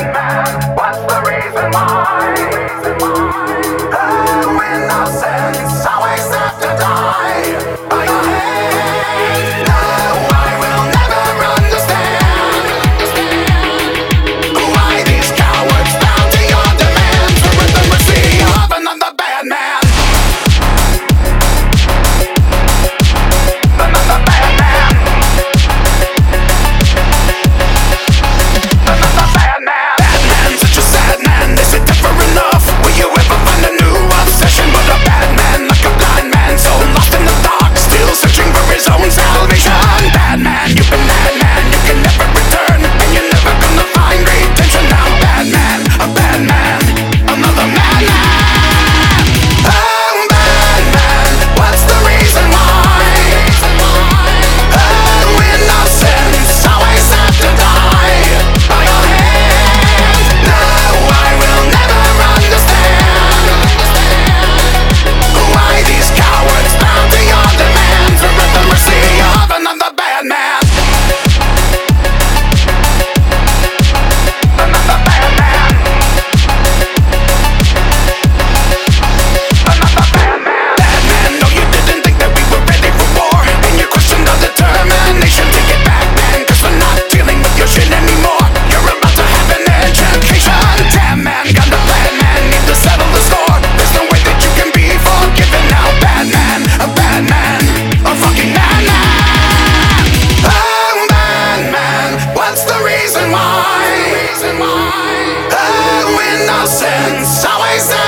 man, what's the reason why? Oh, innocence always have to die by your hand. No, I will never understand why these cowards bow to your demands. We're at the mercy of another bad man. Another bad man. Another bad man. Bad man, such a sad man. Is it ever enough? Will you ever find a new obsession? But a bad man, like a blind man, so lost in the dark, still searching for his own salvation. Bad man, you've been bad man, you can never return, and you're never gonna find redemption. Now bad man, a bad man, another mad man. Oh, bad man, what's the reason why? Oh, innocence always have to die by your hand. No, I will never understand why these cowards bow to your demands. We're at the mercy of another bad man. Another bad man. Another bad man. Bad man, no, you didn't think that we were ready for war, and you questioned our determination to get back, man, 'cause we're not dealing with your shit anymore. You're about to have an education. Damn man, got the plan, man, need to settle the score. There's no way that you can be forgiven now. Bad man, a fucking bad man. Oh, bad man, what's the reason why? Oh, innocence always